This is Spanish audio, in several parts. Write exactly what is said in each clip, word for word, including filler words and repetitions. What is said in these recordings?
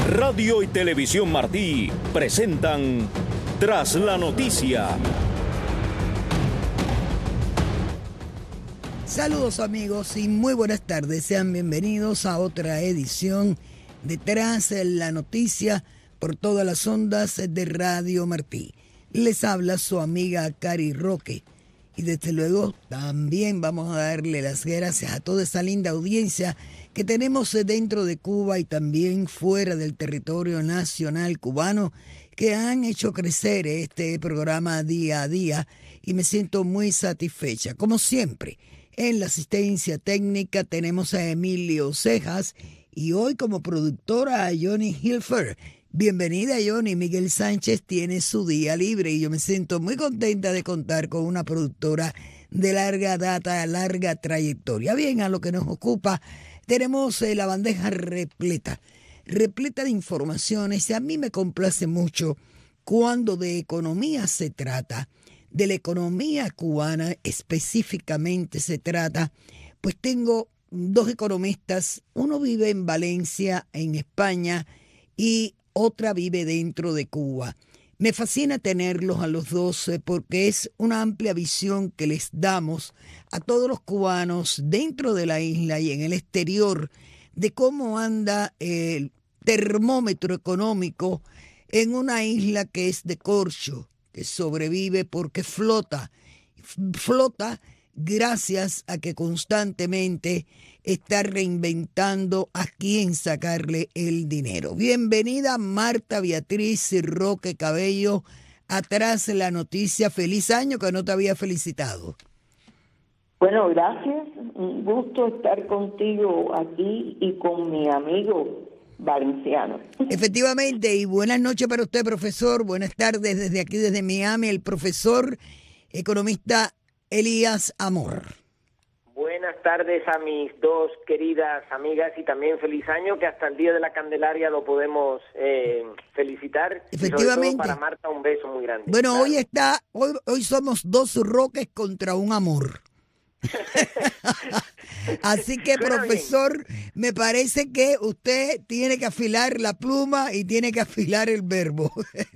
Radio y Televisión Martí presentan Tras la Noticia. Saludos amigos y muy buenas tardes. Sean bienvenidos a otra edición de Tras la Noticia por todas las ondas de Radio Martí. Les habla su amiga Cari Roque. Y desde luego también vamos a darle las gracias a toda esa linda audiencia que tenemos dentro de Cuba y también fuera del territorio nacional cubano, que han hecho crecer este programa día a día y me siento muy satisfecha. Como siempre, en la asistencia técnica tenemos a Emilio Cejas y hoy como productora a Johnny Hilfer. Bienvenida Johnny. Miguel Sánchez tiene su día libre y yo me siento muy contenta de contar con una productora de larga data, larga trayectoria. Bien, a lo que nos ocupa, tenemos eh, la bandeja repleta, repleta de informaciones y a mí me complace mucho cuando de economía se trata, de la economía cubana específicamente se trata, pues tengo dos economistas, uno vive en Valencia, en España, y otra vive dentro de Cuba. Me fascina tenerlos a los dos porque es una amplia visión que les damos a todos los cubanos dentro de la isla y en el exterior de cómo anda el termómetro económico en una isla que es de corcho, que sobrevive porque flota, flota gracias a que constantemente está reinventando a quién sacarle el dinero. Bienvenida Marta Beatriz Roque Cabello, atrás la noticia. Feliz año, que no te había felicitado. Bueno, gracias. Un gusto estar contigo aquí y con mi amigo valenciano. Efectivamente, y buenas noches para usted, profesor. Buenas tardes desde aquí, desde Miami, el profesor economista Elías Amor. Buenas tardes a mis dos queridas amigas y también feliz año, que hasta el Día de la Candelaria lo podemos eh, felicitar. Efectivamente. Y sobre todo para Marta un beso muy grande. Bueno, claro. hoy está, hoy, hoy somos dos roques contra un amor. Así que, Suena profesor, bien. Me parece que usted tiene que afilar la pluma y tiene que afilar el verbo.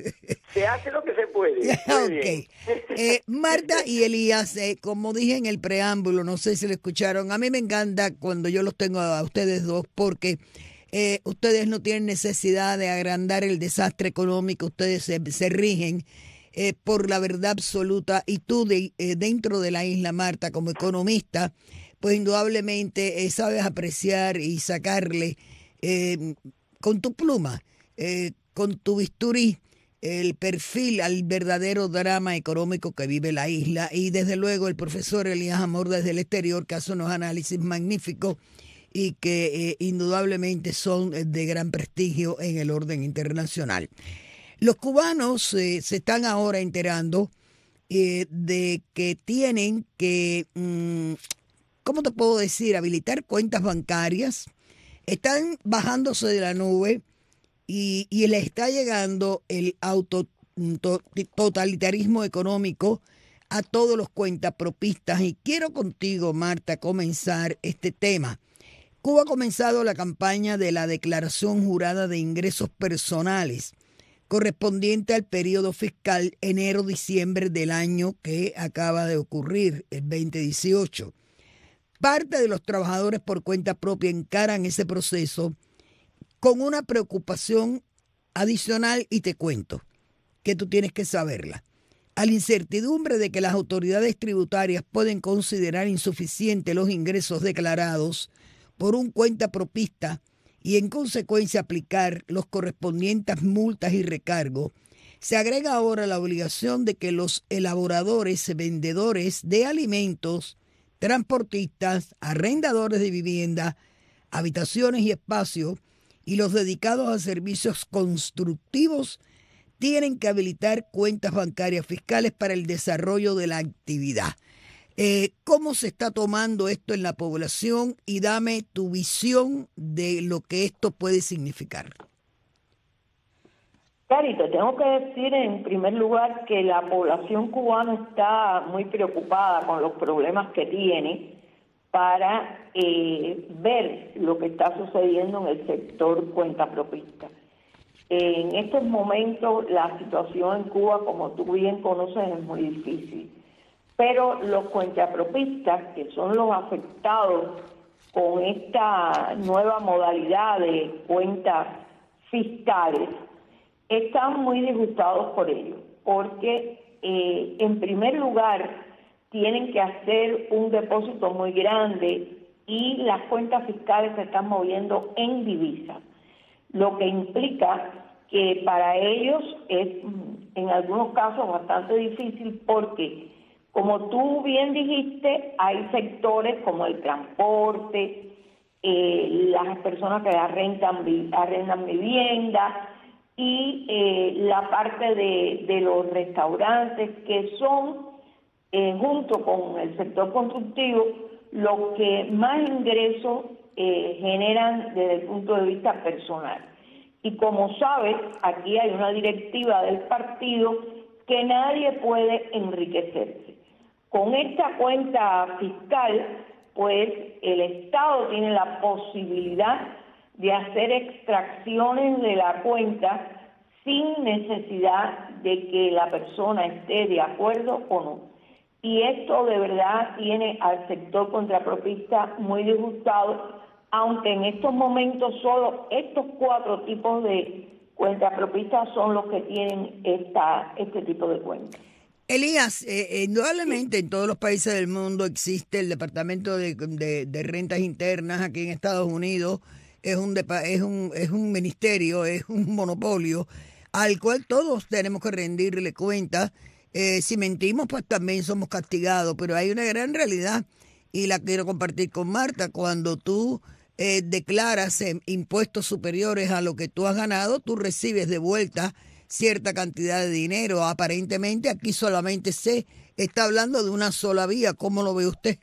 Se hace lo que se puede. Muy ok. Eh, Marta y Elías, eh, como dije en el preámbulo, no sé si lo escucharon, a mí me encanta cuando yo los tengo a ustedes dos porque eh, ustedes no tienen necesidad de agrandar el desastre económico, ustedes se, se rigen Eh, por la verdad absoluta y tú de, eh, dentro de la isla, Marta, como economista, pues indudablemente eh, sabes apreciar y sacarle eh, con tu pluma, eh, con tu bisturí, el perfil al verdadero drama económico que vive la isla y desde luego el profesor Elías Amor desde el exterior que hace unos análisis magníficos y que eh, indudablemente son de gran prestigio en el orden internacional. Los cubanos eh, se están ahora enterando eh, de que tienen que, mmm, ¿cómo te puedo decir?, habilitar cuentas bancarias. Están bajándose de la nube y, y les está llegando el auto, to, totalitarismo económico a todos los cuentapropistas. Y quiero contigo, Marta, comenzar este tema. Cuba ha comenzado la campaña de la declaración jurada de ingresos personales correspondiente al periodo fiscal enero-diciembre del año que acaba de ocurrir, el veinte dieciocho. Parte de los trabajadores por cuenta propia encaran ese proceso con una preocupación adicional y te cuento que tú tienes que saberla. A la incertidumbre de que las autoridades tributarias pueden considerar insuficientes los ingresos declarados por un cuentapropista y en consecuencia aplicar los correspondientes multas y recargos, se agrega ahora la obligación de que los elaboradores, vendedores de alimentos, transportistas, arrendadores de vivienda, habitaciones y espacios y los dedicados a servicios constructivos tienen que habilitar cuentas bancarias fiscales para el desarrollo de la actividad. Eh, ¿Cómo se está tomando esto en la población? Y dame tu visión de lo que esto puede significar. Cari, te tengo que decir en primer lugar que la población cubana está muy preocupada con los problemas que tiene para eh, ver lo que está sucediendo en el sector cuentapropista. En estos momentos la situación en Cuba, como tú bien conoces, es muy difícil. Pero los cuentapropistas, que son los afectados con esta nueva modalidad de cuentas fiscales, están muy disgustados por ello, porque eh, en primer lugar tienen que hacer un depósito muy grande y las cuentas fiscales se están moviendo en divisas, lo que implica que para ellos es en algunos casos bastante difícil porque, como tú bien dijiste, hay sectores como el transporte, eh, las personas que arrendan, arrendan vivienda y eh, la parte de, de los restaurantes, que son, eh, junto con el sector constructivo, los que más ingresos eh, generan desde el punto de vista personal. Y como sabes, aquí hay una directiva del partido que nadie puede enriquecerse. Con esta cuenta fiscal, pues el Estado tiene la posibilidad de hacer extracciones de la cuenta sin necesidad de que la persona esté de acuerdo o no. Y esto de verdad tiene al sector contrapropista muy disgustado, aunque en estos momentos solo estos cuatro tipos de cuentapropistas son los que tienen esta, este tipo de cuentas. Elías, eh, indudablemente en todos los países del mundo existe el Departamento de, de, de Rentas Internas. Aquí en Estados Unidos es un, es, un, es un ministerio, es un monopolio al cual todos tenemos que rendirle cuenta. Eh, si mentimos, pues también somos castigados, pero hay una gran realidad y la quiero compartir con Marta. Cuando tú eh, declaras eh, impuestos superiores a lo que tú has ganado, tú recibes de vuelta cierta cantidad de dinero. Aparentemente aquí solamente se está hablando de una sola vía. ¿Cómo lo ve usted?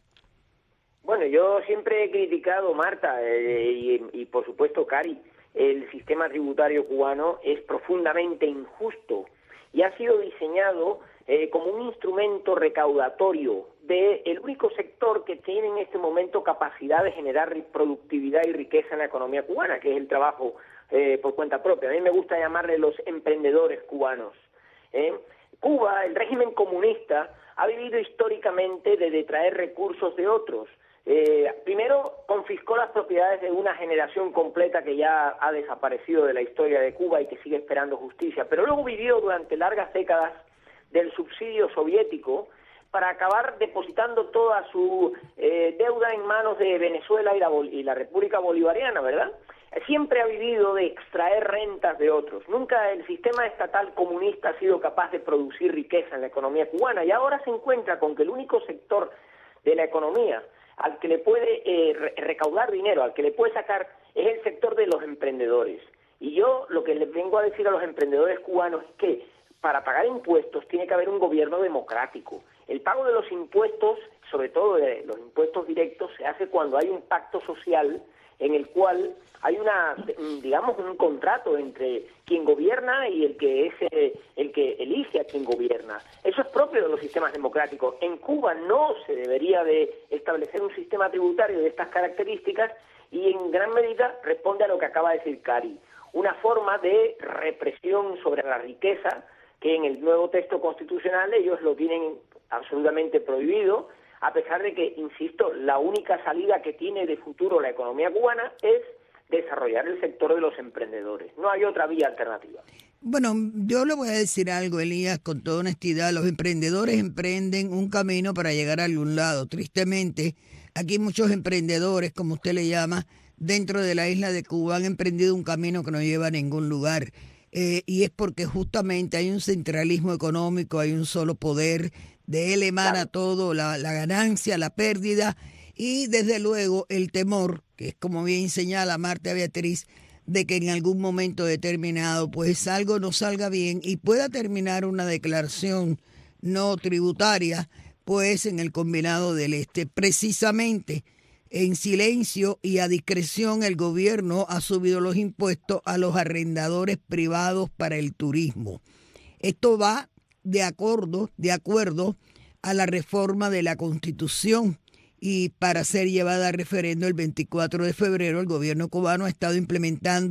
Bueno, yo siempre he criticado, Marta, eh, y, y por supuesto, Cari, el sistema tributario cubano es profundamente injusto y ha sido diseñado eh, como un instrumento recaudatorio del único sector que tiene en este momento capacidad de generar productividad y riqueza en la economía cubana, que es el trabajo eh, por cuenta propia. A mí me gusta llamarle los emprendedores cubanos. ¿eh? Cuba, el régimen comunista, ha vivido históricamente de detraer recursos de otros. Eh, primero confiscó las propiedades de una generación completa que ya ha desaparecido de la historia de Cuba y que sigue esperando justicia, pero luego vivió durante largas décadas del subsidio soviético para acabar depositando toda su eh, deuda en manos de Venezuela y la, y la República Bolivariana, ¿verdad? Siempre ha vivido de extraer rentas de otros. Nunca el sistema estatal comunista ha sido capaz de producir riqueza en la economía cubana y ahora se encuentra con que el único sector de la economía al que le puede eh, recaudar dinero, al que le puede sacar, es el sector de los emprendedores. Y yo lo que les vengo a decir a los emprendedores cubanos es que para pagar impuestos tiene que haber un gobierno democrático. El pago de los impuestos, sobre todo de los impuestos directos, se hace cuando hay un pacto social en el cual hay una, digamos, un contrato entre quien gobierna y el que es eh, el que elige a quien gobierna. Eso es propio de los sistemas democráticos. En Cuba no se debería de establecer un sistema tributario de estas características y en gran medida responde a lo que acaba de decir Cari, una forma de represión sobre la riqueza que en el nuevo texto constitucional ellos lo tienen absolutamente prohibido, a pesar de que, insisto, la única salida que tiene de futuro la economía cubana es desarrollar el sector de los emprendedores. No hay otra vía alternativa. Bueno, yo le voy a decir algo, Elías, con toda honestidad. Los emprendedores emprenden un camino para llegar a algún lado. Tristemente, aquí muchos emprendedores, como usted le llama, dentro de la isla de Cuba han emprendido un camino que no lleva a ningún lugar. Eh, y es porque justamente hay un centralismo económico, hay un solo poder, de él emana claro. todo, la, la ganancia, la pérdida y desde luego el temor, que es como bien señala Marta Beatriz, de que en algún momento determinado pues algo no salga bien y pueda terminar una declaración no tributaria pues en el Combinado del Este. Precisamente en silencio y a discreción el gobierno ha subido los impuestos a los arrendadores privados para el turismo. Esto va de acuerdo, de acuerdo a la reforma de la Constitución y para ser llevada a referendo el veinticuatro de febrero el gobierno cubano ha estado implementando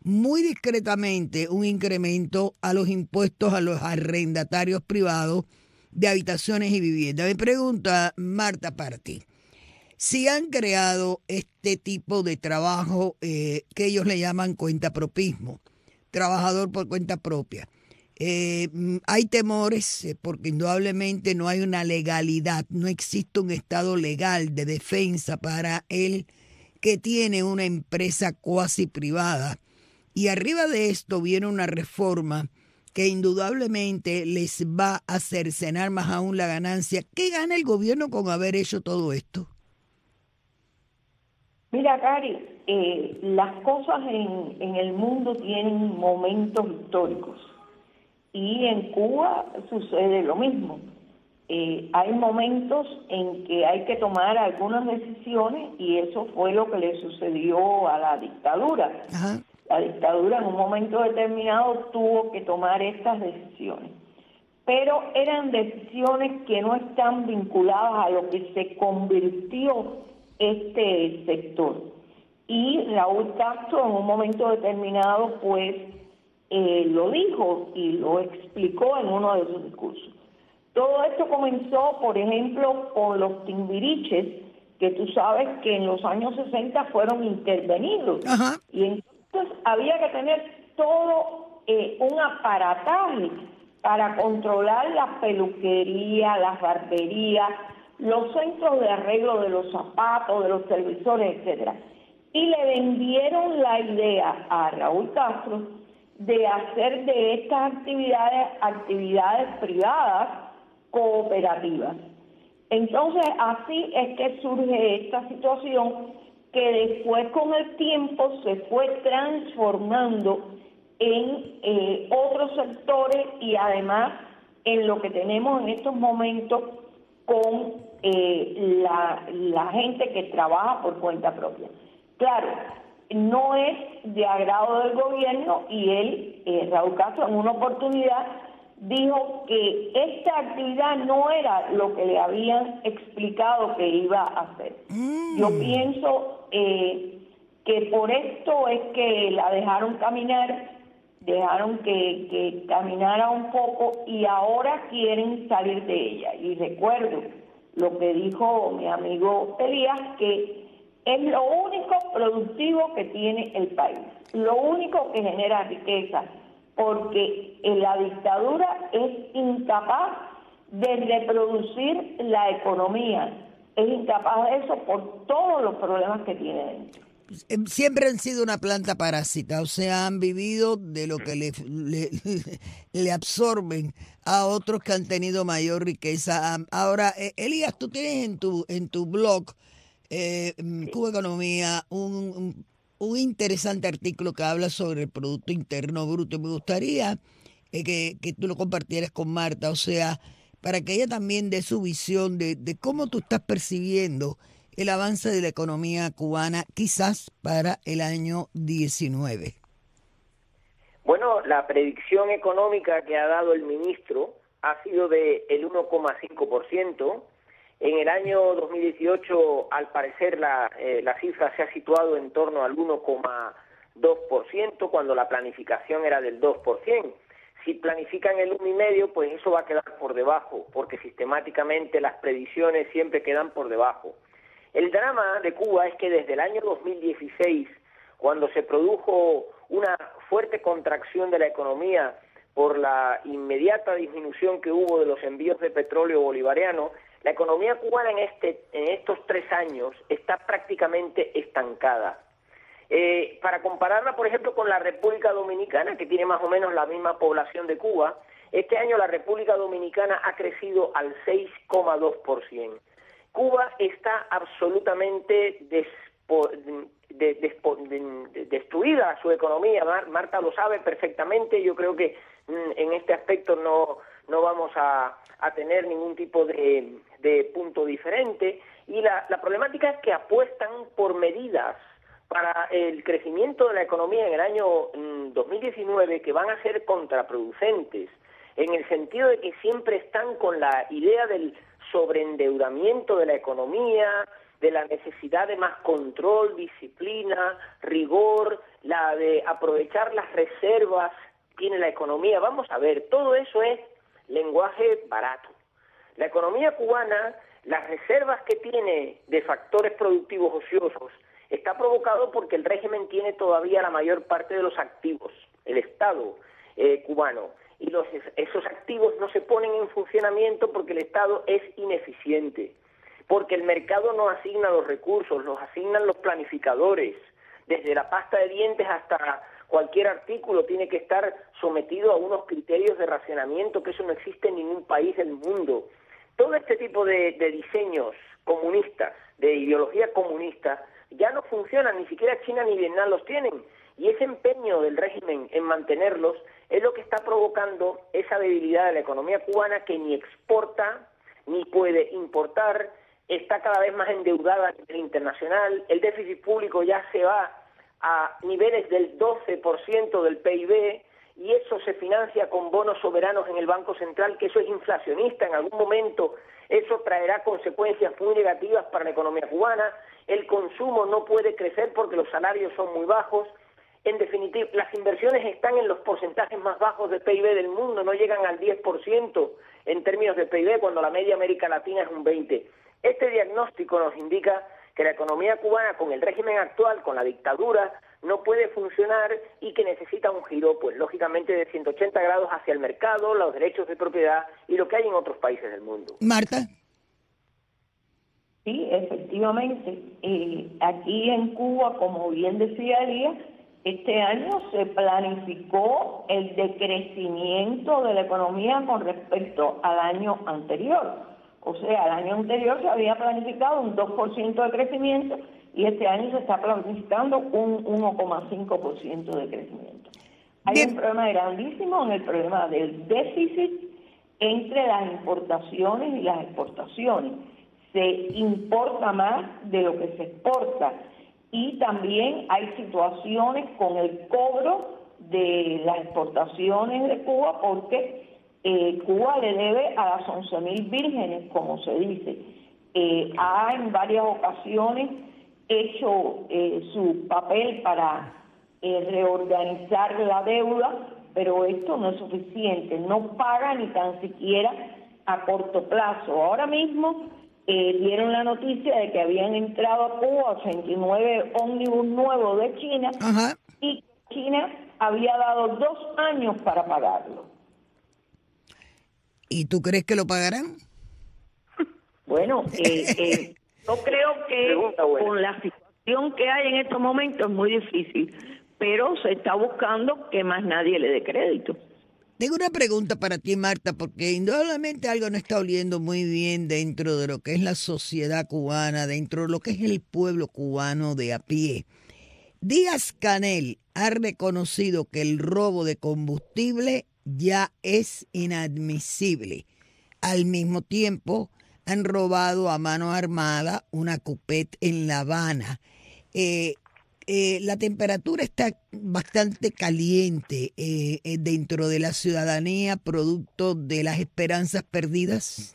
muy discretamente un incremento a los impuestos a los arrendatarios privados de habitaciones y viviendas. Me pregunta Marta para ti, si han creado este tipo de trabajo eh, que ellos le llaman cuentapropismo, trabajador por cuenta propia. Eh, hay temores eh, porque indudablemente no hay una legalidad, no existe un estado legal de defensa para el que tiene una empresa cuasi privada. Y arriba de esto viene una reforma que indudablemente les va a cercenar más aún la ganancia. ¿Qué gana el gobierno con haber hecho todo esto? Mira, Cari, eh, las cosas en, en el mundo tienen momentos históricos y en Cuba sucede lo mismo. Eh, hay momentos en que hay que tomar algunas decisiones y eso fue lo que le sucedió a la dictadura. Ajá. La dictadura en un momento determinado tuvo que tomar estas decisiones, pero eran decisiones que no están vinculadas a lo que se convirtió este sector. Y Raúl Castro en un momento determinado pues eh, lo dijo y lo explicó en uno de sus discursos. Todo esto comenzó, por ejemplo, con los timbiriches, que tú sabes que en los años sesenta fueron intervenidos. Ajá. Y en Entonces había que tener todo eh, un aparataje para controlar las peluquerías, las barberías, los centros de arreglo de los zapatos, de los televisores, etcétera. Y le vendieron la idea a Raúl Castro de hacer de estas actividades actividades privadas cooperativas. Entonces así es que surge esta situación que después con el tiempo se fue transformando en eh, otros sectores y además en lo que tenemos en estos momentos con eh, la, la gente que trabaja por cuenta propia. Claro, no es de agrado del gobierno y él, eh, Raúl Castro, en una oportunidad dijo que esta actividad no era lo que le habían explicado que iba a hacer. Mm. Yo pienso eh, que por esto es que la dejaron caminar, dejaron que, que caminara un poco y ahora quieren salir de ella. Y recuerdo lo que dijo mi amigo Elías, que es lo único productivo que tiene el país, lo único que genera riqueza, porque en la dictadura es incapaz de reproducir la economía, es incapaz de eso por todos los problemas que tiene dentro. Siempre han sido una planta parásita, o sea, han vivido de lo que le, le, le absorben a otros que han tenido mayor riqueza. Ahora, Elías, tú tienes en tu en tu blog, eh, Cuba Economía, un, un un interesante artículo que habla sobre el Producto Interno Bruto. Me gustaría eh, que, que tú lo compartieras con Marta, o sea, para que ella también dé su visión de, de cómo tú estás percibiendo el avance de la economía cubana, quizás para el año diecinueve. Bueno, la predicción económica que ha dado el ministro ha sido de el uno coma cinco por ciento. En el año dos mil dieciocho, al parecer, la, eh, la cifra se ha situado en torno al uno coma dos por ciento, cuando la planificación era del dos por ciento. Si planifican el uno coma cinco por ciento, pues eso va a quedar por debajo, porque sistemáticamente las previsiones siempre quedan por debajo. El drama de Cuba es que desde el año dos mil dieciséis, cuando se produjo una fuerte contracción de la economía por la inmediata disminución que hubo de los envíos de petróleo bolivariano, la economía cubana en, este, en estos tres años está prácticamente estancada. Eh, para compararla, por ejemplo, con la República Dominicana, que tiene más o menos la misma población de Cuba, este año la República Dominicana ha crecido al seis coma dos por ciento. Cuba está absolutamente despo, de, despo, de, de, destruida su economía. Mar, Marta lo sabe perfectamente. Yo creo que mm, en este aspecto no, no vamos a, a tener ningún tipo de, de punto diferente. Y la, la problemática es que apuestan por medidas para el crecimiento de la economía en el año mm, dos mil diecinueve que van a ser contraproducentes, en el sentido de que siempre están con la idea del sobreendeudamiento de la economía, de la necesidad de más control, disciplina, rigor, la de aprovechar las reservas que tiene la economía. Vamos a ver, todo eso es lenguaje barato. La economía cubana, las reservas que tiene de factores productivos ociosos, está provocado porque el régimen tiene todavía la mayor parte de los activos, el Estado eh, cubano, y los, esos activos no se ponen en funcionamiento porque el Estado es ineficiente, porque el mercado no asigna los recursos, los asignan los planificadores. Desde la pasta de dientes hasta cualquier artículo tiene que estar sometido a unos criterios de racionamiento, que eso no existe en ningún país del mundo. Todo este tipo de, de diseños comunistas, de ideología comunista, ya no funcionan, ni siquiera China ni Vietnam los tienen. Y ese empeño del régimen en mantenerlos es lo que está provocando esa debilidad de la economía cubana, que ni exporta ni puede importar, está cada vez más endeudada a nivel internacional, el déficit público ya se va a niveles del doce por ciento del P I B, y eso se financia con bonos soberanos en el Banco Central, que eso es inflacionista. En algún momento eso traerá consecuencias muy negativas para la economía cubana. El consumo no puede crecer porque los salarios son muy bajos. En definitiva, las inversiones están en los porcentajes más bajos del P I B del mundo, no llegan al diez por ciento en términos de P I B, cuando la media América Latina es un veinte por ciento. Este diagnóstico nos indica que la economía cubana, con el régimen actual, con la dictadura, no puede funcionar y que necesita un giro, pues lógicamente de ciento ochenta grados hacia el mercado, los derechos de propiedad y lo que hay en otros países del mundo. Marta. Sí, efectivamente. Eh, aquí en Cuba, como bien decía Elías, este año se planificó el decrecimiento de la economía con respecto al año anterior. O sea, el año anterior se había planificado un dos por ciento de crecimiento y este año se está planificando un uno coma cinco por ciento de crecimiento. Hay Bien. un problema grandísimo en el problema del déficit entre las importaciones y las exportaciones. Se importa más de lo que se exporta, y también hay situaciones con el cobro de las exportaciones de Cuba, porque eh, Cuba le debe a las once mil vírgenes, como se dice. Eh, ha en varias ocasiones hecho eh, su papel para eh, reorganizar la deuda, pero esto no es suficiente, no paga ni tan siquiera a corto plazo. Ahora mismo eh, dieron la noticia de que habían entrado a Cuba ochenta y nueve ómnibus nuevos de China. Ajá. Y China había dado dos años para pagarlo. ¿Y tú crees que lo pagarán? Bueno, eh, eh, yo creo que con la situación que hay en estos momentos es muy difícil, pero se está buscando que más nadie le dé crédito. Tengo una pregunta para ti, Marta, porque indudablemente algo no está oliendo muy bien dentro de lo que es la sociedad cubana, dentro de lo que es el pueblo cubano de a pie. Díaz-Canel ha reconocido que el robo de combustible ya es inadmisible. Al mismo tiempo, han robado a mano armada una coupette en La Habana. Eh, eh, la temperatura está bastante caliente eh, eh, dentro de la ciudadanía, producto de las esperanzas perdidas.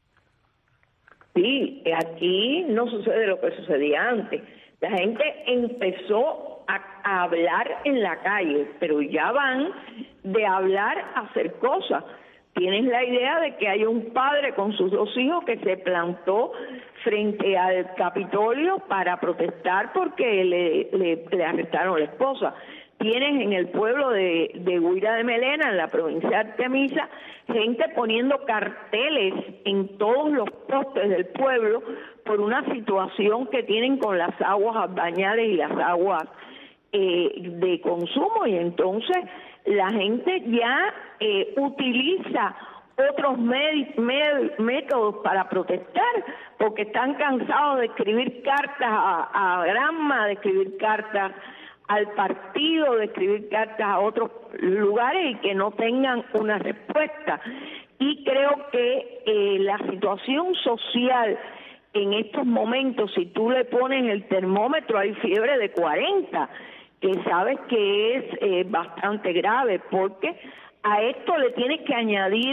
Sí, aquí no sucede lo que sucedía antes. La gente empezó a, a hablar en la calle, pero ya van de hablar a hacer cosas. Tienes la idea de que hay un padre con sus dos hijos que se plantó frente al Capitolio para protestar porque le, le, le arrestaron a la esposa. Tienes en el pueblo de, de Guira de Melena, en la provincia de Artemisa, gente poniendo carteles en todos los postes del pueblo por una situación que tienen con las aguas bañadas y las aguas eh, de consumo, y entonces la gente ya eh, utiliza otros med- med- métodos para protestar, porque están cansados de escribir cartas a, a Granma, de escribir cartas al partido, de escribir cartas a otros lugares y que no tengan una respuesta. Y creo que eh, la situación social en estos momentos, si tú le pones el termómetro, hay fiebre de cuarenta, que sabes que es eh, bastante grave, porque a esto le tienes que añadir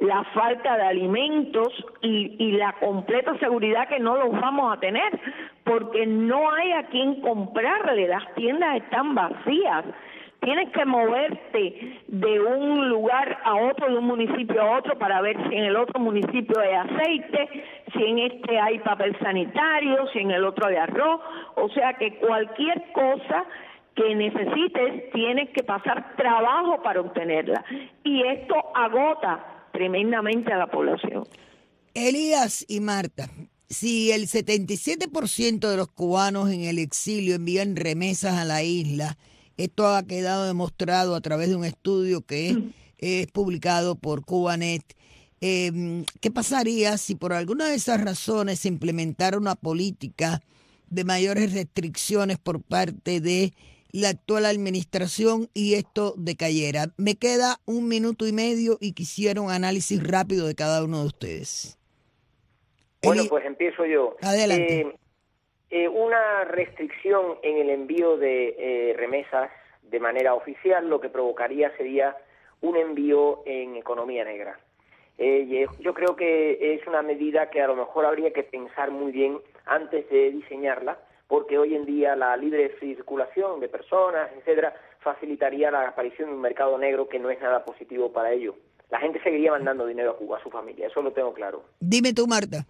la falta de alimentos y, y la completa seguridad que no los vamos a tener, porque no hay a quien comprarle, las tiendas están vacías. Tienes que moverte de un lugar a otro, de un municipio a otro, para ver si en el otro municipio hay aceite, si en este hay papel sanitario, si en el otro hay arroz. O sea que cualquier cosa que necesites, tienes que pasar trabajo para obtenerla. Y esto agota tremendamente a la población. Elías y Marta, si el setenta y siete por ciento de los cubanos en el exilio envían remesas a la isla, esto ha quedado demostrado a través de un estudio que es, es publicado por Cubanet. Eh, ¿Qué pasaría si por alguna de esas razones se implementara una política de mayores restricciones por parte de la actual administración y esto decayera? Me queda un minuto y medio y quisiera un análisis rápido de cada uno de ustedes. Bueno, Eli... pues empiezo yo. Adelante. Eh, eh, una restricción en el envío de eh, remesas de manera oficial lo que provocaría sería un envío en economía negra. Eh, yo creo que es una medida que a lo mejor habría que pensar muy bien antes de diseñarla, porque hoy en día la libre circulación de personas, etcétera, facilitaría la aparición de un mercado negro que no es nada positivo para ello. La gente seguiría mandando dinero a Cuba, a su familia, eso lo tengo claro. Dime tú, Marta.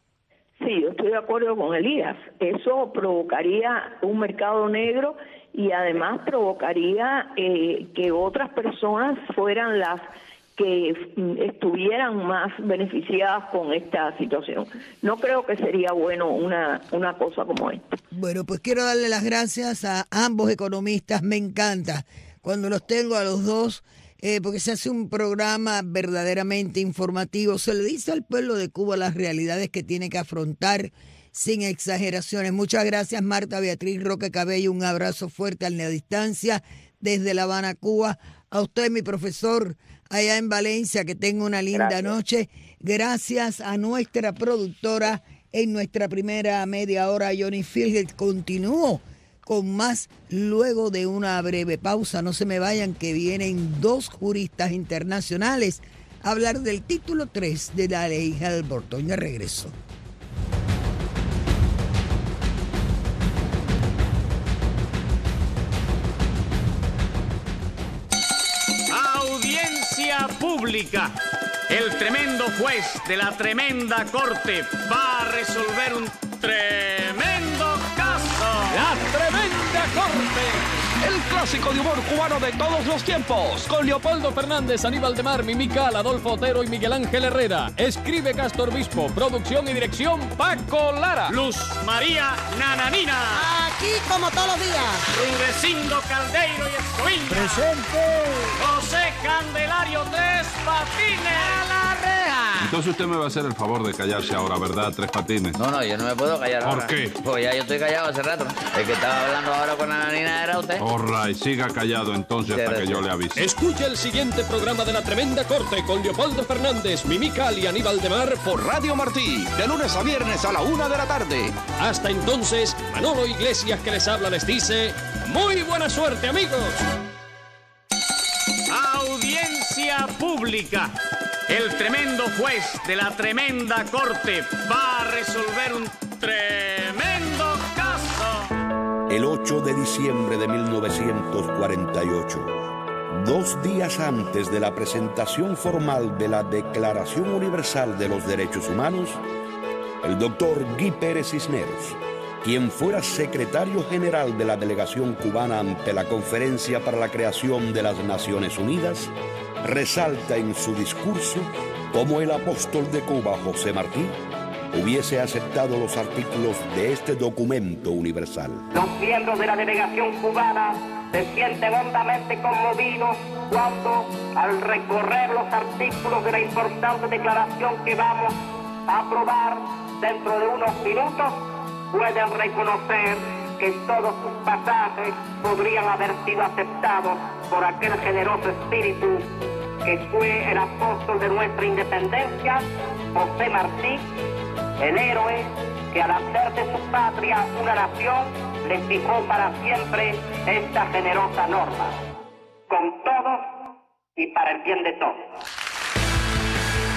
Sí, yo estoy de acuerdo con Elías. Eso provocaría un mercado negro y además provocaría eh, que otras personas fueran las que estuvieran más beneficiadas con esta situación. No creo que sería bueno una, una cosa como esta. Bueno, pues quiero darle las gracias a ambos economistas. Me encanta cuando los tengo a los dos, eh, porque se hace un programa verdaderamente informativo. Se le dice al pueblo de Cuba las realidades que tiene que afrontar sin exageraciones. Muchas gracias, Marta Beatriz Roque Cabello. Un abrazo fuerte a la distancia desde La Habana, Cuba. A usted, mi profesor, allá en Valencia, que tenga una linda Gracias. noche. Gracias a nuestra productora en nuestra primera media hora, Johnny Field. Continúo con más luego de una breve pausa. No se me vayan, que vienen dos juristas internacionales a hablar del título tres de la ley Hellerborn. Ya regreso. Audiencia pública. El tremendo juez de la tremenda corte va a resolver un tremendo caso. La Tremenda Corte. El clásico de humor cubano de todos los tiempos. Con Leopoldo Fernández, Aníbal de Mar, Mimical, Adolfo Otero y Miguel Ángel Herrera. Escribe Castor Bispo. Producción y dirección Paco Lara. Luz María Nananina. Aquí como todos los días. Rudecindo Caldeiro y Escoviña. Presente. José Candelario Tres Patines. A la reja. Entonces usted me va a hacer el favor de callarse ahora, ¿verdad, Tres Patines? No, no, yo no me puedo callar ¿Por ahora. qué? Porque ya yo estoy callado hace rato. El que estaba hablando ahora con la nanina era usted. All right, siga callado entonces Sí, hasta que gracias. yo le avise. Escucha el siguiente programa de La Tremenda Corte con Leopoldo Fernández, Mimical y Aníbal de Mar por Radio Martí, de lunes a viernes a la una de la tarde. Hasta entonces, Manolo Iglesias, que les habla, les dice muy buena suerte, amigos. Audiencia pública. El tremendo juez de la tremenda corte va a resolver un tremendo caso. El ocho de diciembre de mil novecientos cuarenta y ocho, dos días antes de la presentación formal de la Declaración Universal de los Derechos Humanos, el doctor Guy Pérez Cisneros, quien fuera secretario general de la delegación cubana ante la Conferencia para la Creación de las Naciones Unidas, resalta en su discurso cómo el apóstol de Cuba, José Martí, hubiese aceptado los artículos de este documento universal. Los miembros de la delegación cubana se sienten hondamente conmovidos cuando, al recorrer los artículos de la importante declaración que vamos a aprobar dentro de unos minutos, pueden reconocer que todos sus pasajes podrían haber sido aceptados por aquel generoso espíritu que fue el apóstol de nuestra independencia, José Martí, el héroe que al hacer de su patria una nación le fijó para siempre esta generosa norma. Con todos y para el bien de todos.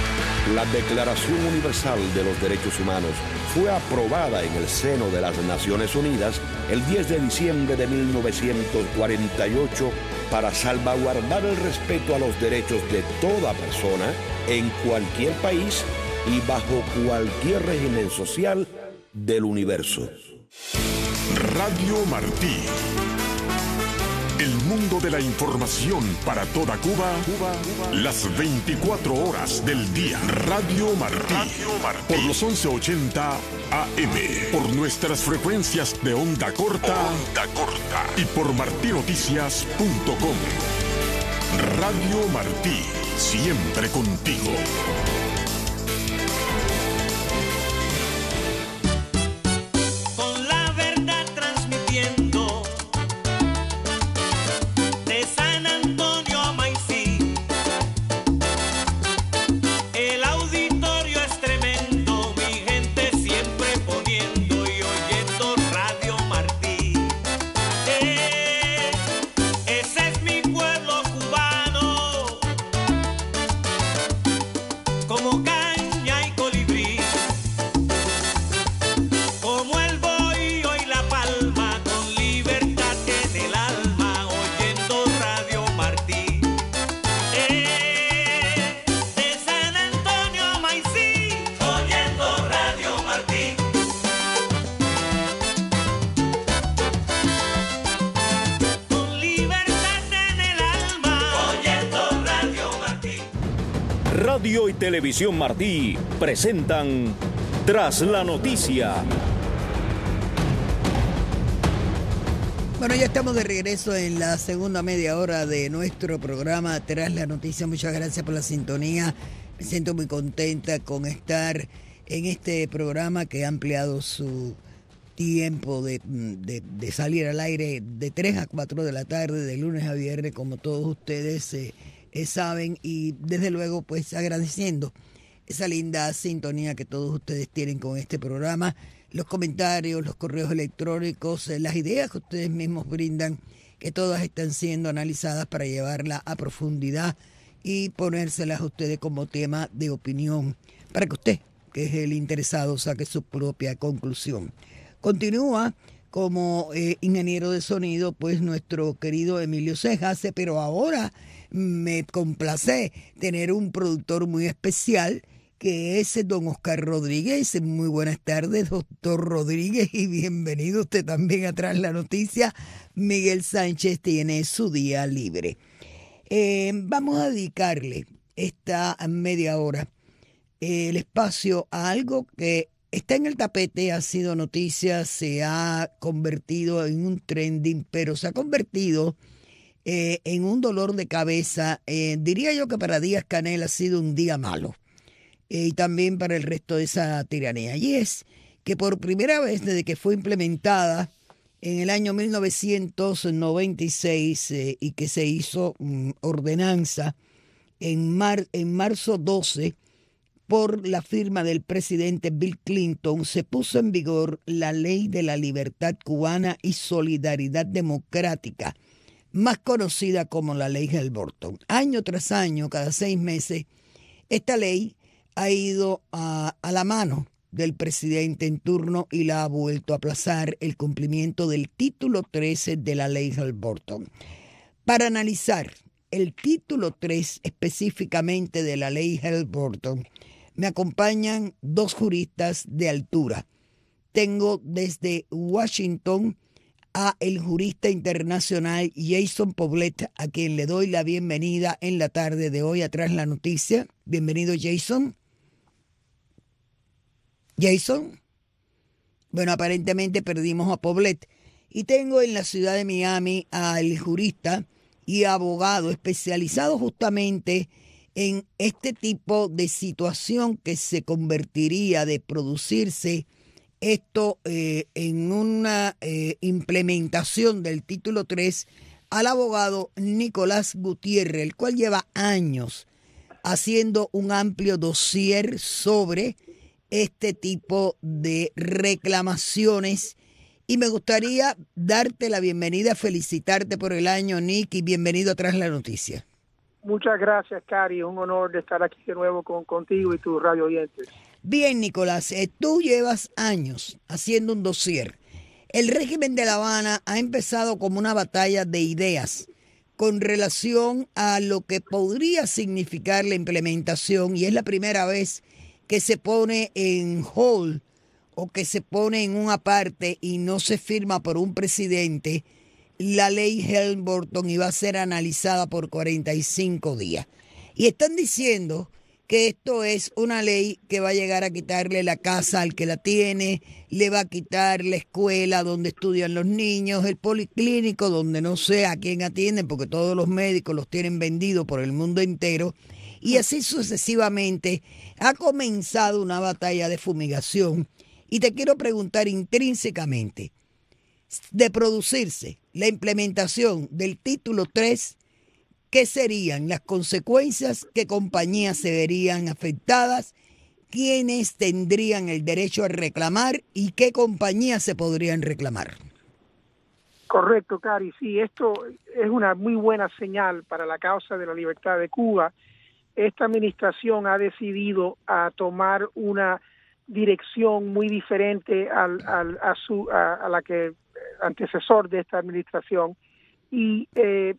La Declaración Universal de los Derechos Humanos fue aprobada en el seno de las Naciones Unidas el diez de diciembre de mil novecientos cuarenta y ocho para salvaguardar el respeto a los derechos de toda persona en cualquier país y bajo cualquier régimen social del universo. Radio Martí. El mundo de la información para toda Cuba, Cuba, Cuba, las veinticuatro horas del día. Radio Martí. Radio Martí. Por los once ochenta A M. Por nuestras frecuencias de onda corta. Onda corta. Y por martinoticias punto com. Radio Martí. Siempre contigo. Radio y Televisión Martí presentan Tras la Noticia. Bueno, ya estamos de regreso en la segunda media hora de nuestro programa Tras la Noticia. Muchas gracias por la sintonía. Me siento muy contenta con estar en este programa que ha ampliado su tiempo de, de, de salir al aire de tres a cuatro de la tarde, de lunes a viernes, como todos ustedes eh, Eh, saben, y desde luego pues agradeciendo esa linda sintonía que todos ustedes tienen con este programa, los comentarios, los correos electrónicos, eh, las ideas que ustedes mismos brindan, que todas están siendo analizadas para llevarla a profundidad y ponérselas a ustedes como tema de opinión, para que usted, que es el interesado, saque su propia conclusión. Continúa como eh, ingeniero de sonido pues nuestro querido Emilio Cejase, pero ahora me complace tener un productor muy especial que es don Oscar Rodríguez. Muy buenas tardes, doctor Rodríguez, y bienvenido usted también a Tras la Noticia. Miguel Sánchez tiene su día libre. Eh, vamos a dedicarle esta media hora eh, el espacio a algo que está en el tapete, ha sido noticia, se ha convertido en un trending, pero se ha convertido Eh, en un dolor de cabeza. Eh, diría yo que para Díaz Canel ha sido un día malo, eh, y también para el resto de esa tiranía. Y es que por primera vez desde que fue implementada en el año mil novecientos noventa y seis eh, y que se hizo um, ordenanza en, mar, en marzo doce por la firma del presidente Bill Clinton, se puso en vigor la Ley de la Libertad Cubana y Solidaridad Democrática, más conocida como la Ley Helms-Burton. Año tras año, cada seis meses, esta ley ha ido a, a la mano del presidente en turno y la ha vuelto a aplazar el cumplimiento del título trece de la Ley Helms-Burton. Para analizar el título tres específicamente de la Ley Helms-Burton, me acompañan dos juristas de altura. Tengo desde Washington a el jurista internacional Jason Poblet, a quien le doy la bienvenida en la tarde de hoy a Tras la Noticia. Bienvenido, Jason. Jason. Bueno, aparentemente perdimos a Poblet. Y tengo en la ciudad de Miami al jurista y abogado especializado justamente en este tipo de situación que se convertiría de producirse esto eh, en una eh, implementación del título tres, al abogado Nicolás Gutiérrez, el cual lleva años haciendo un amplio dossier sobre este tipo de reclamaciones. Y me gustaría darte la bienvenida, felicitarte por el año, Nick, y bienvenido a Tras la Noticia. Muchas gracias, Cari. Es un honor de estar aquí de nuevo con, contigo y tus radio oyentes. Bien, Nicolás, eh, tú llevas años haciendo un dossier. El régimen de La Habana ha empezado como una batalla de ideas con relación a lo que podría significar la implementación, y es la primera vez que se pone en hold o que se pone en una parte y no se firma por un presidente la ley Helms-Burton, y va a ser analizada por cuarenta y cinco días. Y están diciendo que esto es una ley que va a llegar a quitarle la casa al que la tiene, le va a quitar la escuela donde estudian los niños, el policlínico donde no sé a quién atienden, porque todos los médicos los tienen vendidos por el mundo entero, y así sucesivamente. Ha comenzado una batalla de fumigación, y te quiero preguntar intrínsecamente, de producirse la implementación del título tres, ¿qué serían las consecuencias? ¿Qué compañías se verían afectadas? ¿Quiénes tendrían el derecho a reclamar? ¿Y qué compañías se podrían reclamar? Correcto, Cari. Sí, esto es una muy buena señal para la causa de la libertad de Cuba. Esta administración ha decidido a tomar una dirección muy diferente al, al, a, su, a, a la que antecesor de esta administración, y eh,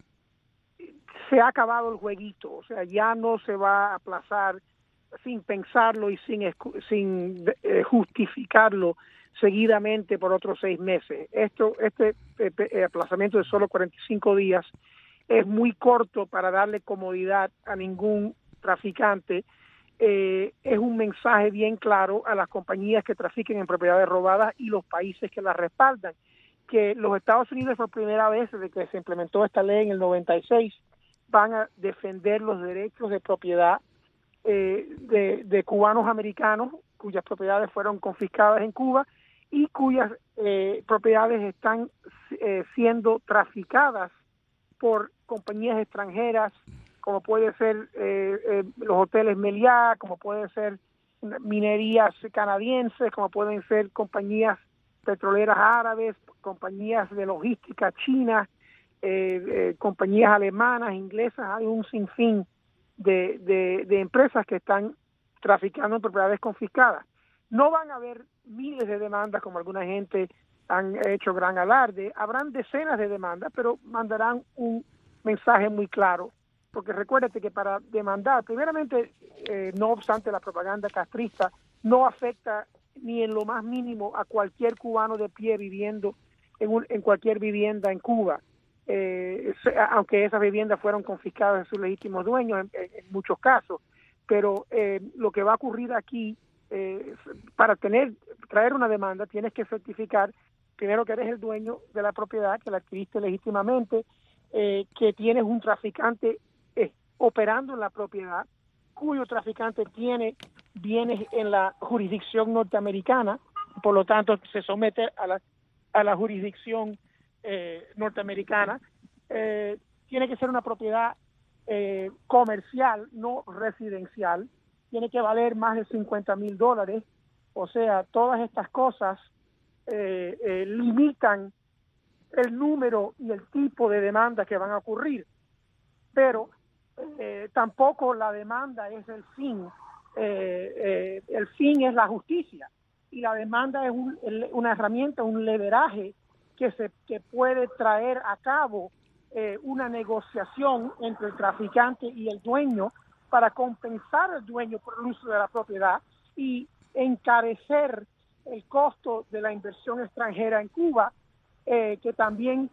se ha acabado el jueguito. O sea, ya no se va a aplazar sin pensarlo y sin, sin eh, justificarlo seguidamente por otros seis meses. Esto, este eh, aplazamiento de solo cuarenta y cinco días es muy corto para darle comodidad a ningún traficante. Eh, es un mensaje bien claro a las compañías que trafiquen en propiedades robadas y los países que las respaldan, que los Estados Unidos por primera vez desde que se implementó esta ley en el noventa y seis van a defender los derechos de propiedad eh, de, de cubanos americanos cuyas propiedades fueron confiscadas en Cuba y cuyas eh, propiedades están eh, siendo traficadas por compañías extranjeras, como puede ser eh, eh, los hoteles Meliá, como pueden ser minerías canadienses, como pueden ser compañías petroleras árabes, compañías de logística chinas, eh, eh, compañías alemanas, inglesas. Hay un sinfín de, de, de empresas que están traficando en propiedades confiscadas. No van a haber miles de demandas como alguna gente han hecho gran alarde. Habrán decenas de demandas, pero mandarán un mensaje muy claro. Porque recuérdate que para demandar, primeramente, eh, no obstante la propaganda castrista, no afecta ni en lo más mínimo a cualquier cubano de pie viviendo en, un, en cualquier vivienda en Cuba, eh, aunque esas viviendas fueron confiscadas de sus legítimos dueños en, en, en muchos casos. Pero eh, lo que va a ocurrir aquí, eh, para tener traer una demanda, tienes que certificar primero que eres el dueño de la propiedad, que la adquiriste legítimamente, eh, que tienes un traficante eh, operando en la propiedad, cuyo traficante tiene bienes en la jurisdicción norteamericana, por lo tanto se somete a la, a la jurisdicción eh, norteamericana. Eh, tiene que ser una propiedad eh, comercial, no residencial, tiene que valer más de cincuenta mil dólares, o sea, todas estas cosas eh, eh, limitan el número y el tipo de demandas que van a ocurrir, pero eh, tampoco la demanda es el fin. Eh, eh, el fin es la justicia y la demanda es un, el, una herramienta, un leveraje que se que puede traer a cabo eh, una negociación entre el traficante y el dueño para compensar al dueño por el uso de la propiedad y encarecer el costo de la inversión extranjera en Cuba, eh, que también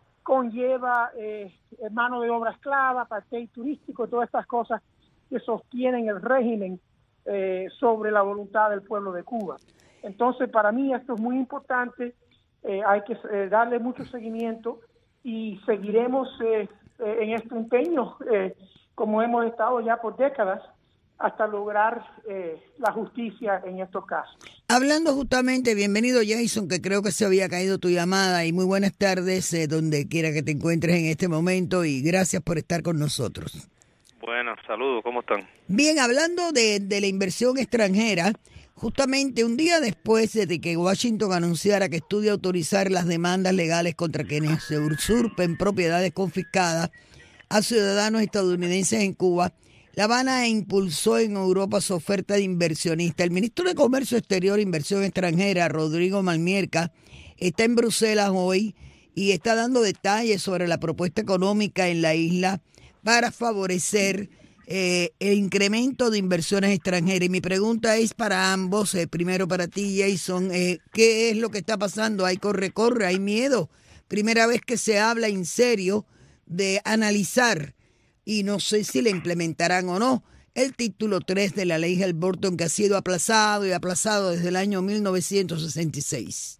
conlleva eh, mano de obra esclava, apartheid turístico, todas estas cosas que sostienen el régimen eh, sobre la voluntad del pueblo de Cuba. Entonces, para mí esto es muy importante, eh, hay que eh, darle mucho seguimiento y seguiremos eh, eh, en este empeño, eh, como hemos estado ya por décadas, hasta lograr eh, la justicia en estos casos. Hablando justamente, bienvenido Jason, que creo que se había caído tu llamada, y muy buenas tardes eh, donde quiera que te encuentres en este momento, y gracias por estar con nosotros. Buenas, saludos, ¿cómo están? Bien, hablando de, de la inversión extranjera, justamente un día después de que Washington anunciara que estudia autorizar las demandas legales contra quienes se usurpen propiedades confiscadas, a ciudadanos estadounidenses en Cuba. La Habana impulsó en Europa su oferta de inversionista. El ministro de Comercio Exterior e Inversión Extranjera, Rodrigo Malmierca, está en Bruselas hoy y está dando detalles sobre la propuesta económica en la isla para favorecer eh, el incremento de inversiones extranjeras. Y mi pregunta es para ambos, eh, primero para ti, Jason, eh, ¿qué es lo que está pasando? ¿Hay corre-corre? ¿Hay miedo? Primera vez que se habla en serio de analizar, y no sé si le implementarán o no, el título tres de la ley Helms-Burton, que ha sido aplazado y aplazado desde el año mil novecientos sesenta y seis.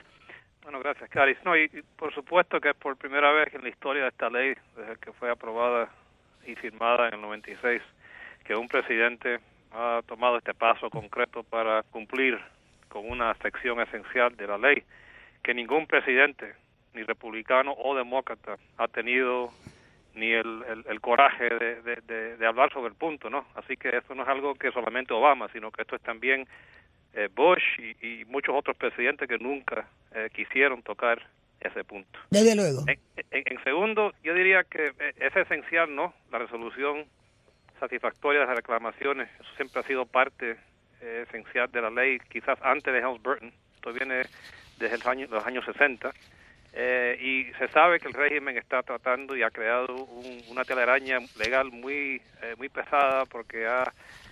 Bueno, gracias, Caris. No, y, y por supuesto que es por primera vez en la historia de esta ley, desde que fue aprobada y firmada en el noventa y seis, que un presidente ha tomado este paso concreto para cumplir con una sección esencial de la ley que ningún presidente, ni republicano o demócrata, ha tenido ni el, el, el coraje de, de, de, de hablar sobre el punto, ¿no? Así que esto no es algo que solamente Obama, sino que esto es también eh, Bush y, y muchos otros presidentes que nunca eh, quisieron tocar ese punto. Desde luego. En, en, en segundo, yo diría que es esencial, ¿no?, la resolución satisfactoria de las reclamaciones. Eso siempre ha sido parte eh, esencial de la ley, quizás antes de Helms-Burton. Esto viene desde el año, los años sesenta. Eh, y se sabe que el régimen está tratando y ha creado un, una telaraña legal muy eh, muy pesada, porque ha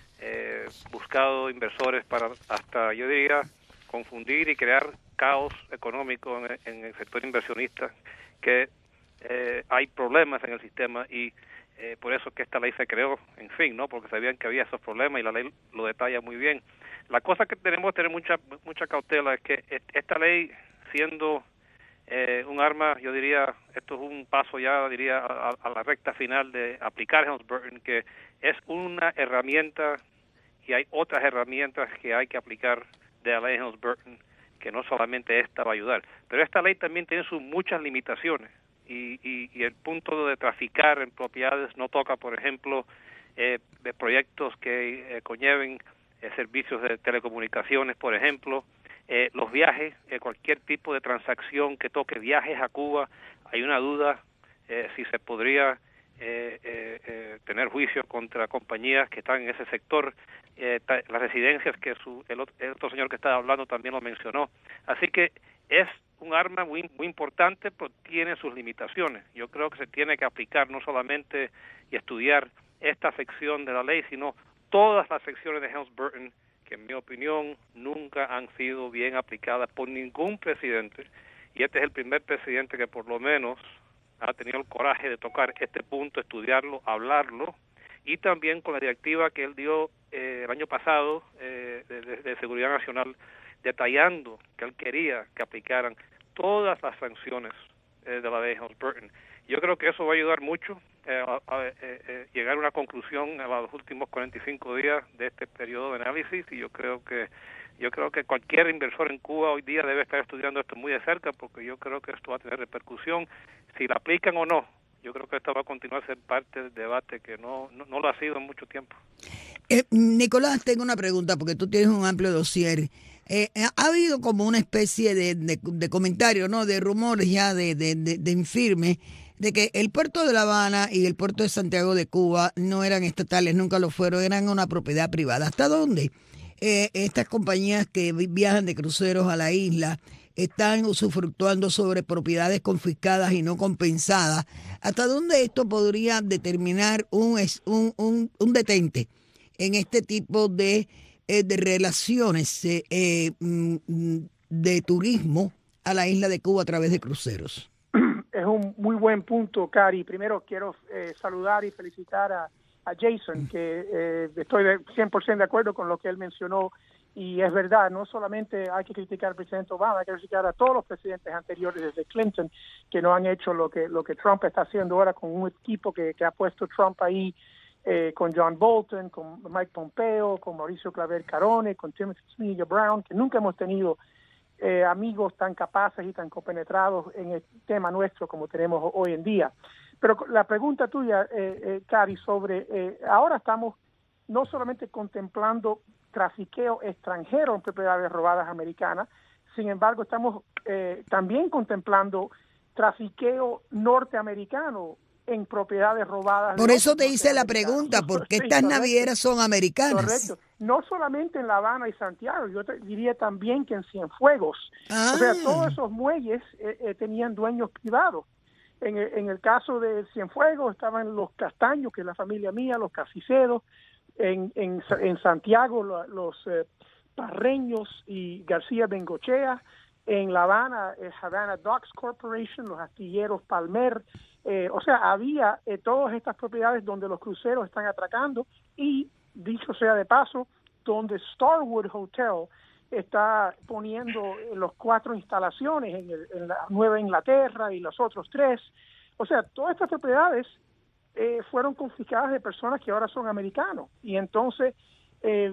eh, buscado inversores para hasta, yo diría, confundir y crear caos económico en, en el sector inversionista, que eh, hay problemas en el sistema y eh, por eso que esta ley se creó, en fin, ¿no?, porque sabían que había esos problemas y la ley lo detalla muy bien. La cosa que tenemos que tener mucha mucha cautela es que esta ley, siendo Eh, un arma, yo diría, esto es un paso ya, diría, a, a la recta final de aplicar Helms-Burton, que es una herramienta y hay otras herramientas que hay que aplicar de la ley Helms-Burton, que no solamente esta va a ayudar. Pero esta ley también tiene sus muchas limitaciones y, y, y el punto de traficar en propiedades no toca, por ejemplo, eh, de proyectos que eh, conlleven eh, servicios de telecomunicaciones, por ejemplo. Eh, los viajes, eh, cualquier tipo de transacción que toque viajes a Cuba, hay una duda eh, si se podría eh, eh, eh, tener juicio contra compañías que están en ese sector. Eh, ta, las residencias que su, el, otro, el otro señor que estaba hablando también lo mencionó. Así que es un arma muy muy importante, pero tiene sus limitaciones. Yo creo que se tiene que aplicar no solamente y estudiar esta sección de la ley, sino todas las secciones de Helms-Burton, que en mi opinión nunca han sido bien aplicadas por ningún presidente, y este es el primer presidente que por lo menos ha tenido el coraje de tocar este punto, estudiarlo, hablarlo, y también con la directiva que él dio eh, el año pasado eh, de, de, de Seguridad Nacional, detallando que él quería que aplicaran todas las sanciones eh, de la ley Helms-Burton. Yo creo que eso va a ayudar mucho eh, a, a, a, a llegar a una conclusión a los últimos cuarenta y cinco días de este periodo de análisis, y yo creo que yo creo que cualquier inversor en Cuba hoy día debe estar estudiando esto muy de cerca, porque yo creo que esto va a tener repercusión, si la aplican o no. Yo creo que esto va a continuar a ser parte del debate que no, no, no lo ha sido en mucho tiempo. Eh, Nicolás, tengo una pregunta, porque tú tienes un amplio dossier. Eh, ha habido como una especie de, de, de comentario, ¿no?, de rumores ya de, de, de, de infirme, de que el puerto de La Habana y el puerto de Santiago de Cuba no eran estatales, nunca lo fueron, eran una propiedad privada. ¿Hasta dónde eh, estas compañías que viajan de cruceros a la isla están usufructuando sobre propiedades confiscadas y no compensadas? ¿Hasta dónde esto podría determinar un, un, un, un detente en este tipo de, eh, de relaciones eh, eh, de turismo a la isla de Cuba a través de cruceros? Es un muy buen punto, Cari. Primero quiero eh, saludar y felicitar a, a Jason, que eh, estoy de cien por ciento de acuerdo con lo que él mencionó, y es verdad, no solamente hay que criticar al presidente Obama, hay que criticar a todos los presidentes anteriores desde Clinton, que no han hecho lo que lo que Trump está haciendo ahora con un equipo que, que ha puesto Trump ahí, eh, con John Bolton, con Mike Pompeo, con Mauricio Claver Carone, con Timothy Smeaton Brown, que nunca hemos tenido Eh, amigos tan capaces y tan compenetrados en el tema nuestro como tenemos hoy en día. Pero la pregunta tuya, eh, eh, Cari, sobre eh, ahora estamos no solamente contemplando trafiqueo extranjero en propiedades robadas americanas, sin embargo estamos eh, también contemplando trafiqueo norteamericano en propiedades robadas. Por eso te hice la pregunta, ¿por qué estas navieras son americanas? Correcto. No solamente en La Habana y Santiago, yo te diría también que en Cienfuegos. Ah. O sea, todos esos muelles eh, eh, tenían dueños privados. En el, en el caso de Cienfuegos estaban los Castaños, que es la familia mía, los Casicedos. En, en, en Santiago lo, los eh, Parreños y García Bengochea. En La Habana, eh, Havana Docks Corporation, los astilleros Palmer. Eh, o sea, había eh, todas estas propiedades donde los cruceros están atracando y, dicho sea de paso, donde Starwood Hotel está poniendo los cuatro instalaciones en, el, en la Nueva Inglaterra y los otros tres. O sea, todas estas propiedades eh, fueron confiscadas de personas que ahora son americanos. Y entonces eh,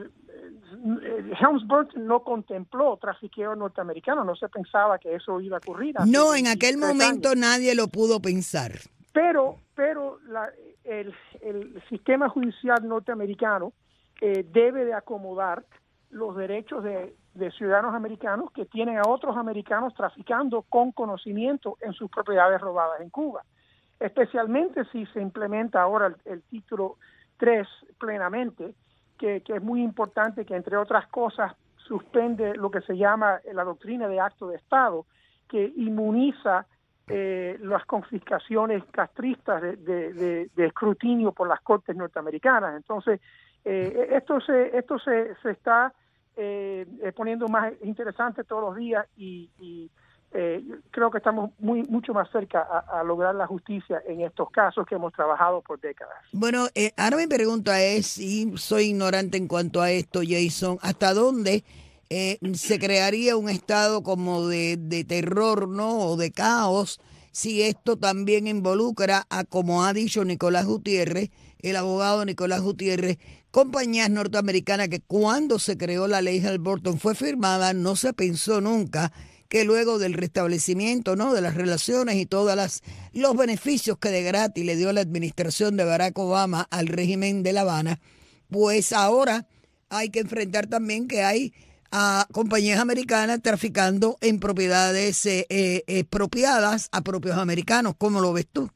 eh, Helms-Burton no contempló trafiqueo norteamericano, no se pensaba que eso iba a ocurrir. No, en aquel momento años. Nadie lo pudo pensar. Pero, pero la, el, el sistema judicial norteamericano eh, debe de acomodar los derechos de, de ciudadanos americanos que tienen a otros americanos traficando con conocimiento en sus propiedades robadas en Cuba. Especialmente si se implementa ahora el, el título tres plenamente, que, que es muy importante, que entre otras cosas suspende lo que se llama la doctrina de acto de Estado, que inmuniza eh, las confiscaciones castristas de, de, de, de escrutinio por las cortes norteamericanas. Entonces, eh, esto se esto se, se está eh, poniendo más interesante todos los días y, y eh, creo que estamos muy mucho más cerca a, a lograr la justicia en estos casos que hemos trabajado por décadas. Bueno, eh, ahora mi pregunta es, y soy ignorante en cuanto a esto, Jason, ¿hasta dónde eh, se crearía un estado como de, de terror, ¿no? O de caos, si esto también involucra a, como ha dicho Nicolás Gutiérrez, el abogado Nicolás Gutiérrez, compañías norteamericanas que cuando se creó la ley Helms-Burton fue firmada, no se pensó nunca que luego del restablecimiento, ¿no?, de las relaciones y todos las los beneficios que de gratis le dio la administración de Barack Obama al régimen de La Habana, pues ahora hay que enfrentar también que hay a compañías americanas traficando en propiedades eh, eh, expropiadas a propios americanos. ¿Cómo lo ves tú?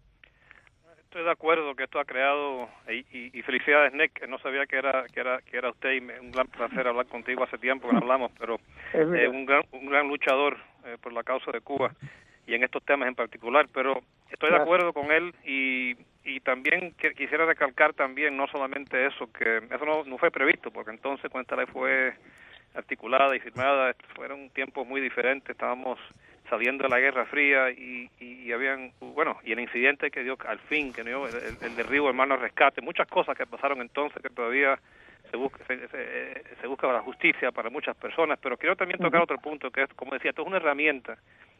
Estoy de acuerdo que esto ha creado, y, y, y felicidades, Nick, que no sabía que era que era que era usted, y me, un gran placer hablar contigo, hace tiempo que no hablamos, pero eh, un gran un gran luchador eh, por la causa de Cuba y en estos temas en particular, pero estoy de acuerdo con él y, y también que, quisiera recalcar también no solamente eso, que eso no, no fue previsto, porque entonces cuando esta ley fue articulada y firmada, fueron tiempos muy diferentes, estábamos saliendo de la Guerra Fría y, y, y habían, bueno, y el incidente que dio al fin, que dio el, el, el derribo del Mar Rescate, muchas cosas que pasaron entonces que todavía se busca se, se, se busca la justicia para muchas personas, pero quiero también tocar uh-huh. otro punto, que es, como decía, esto es una herramienta,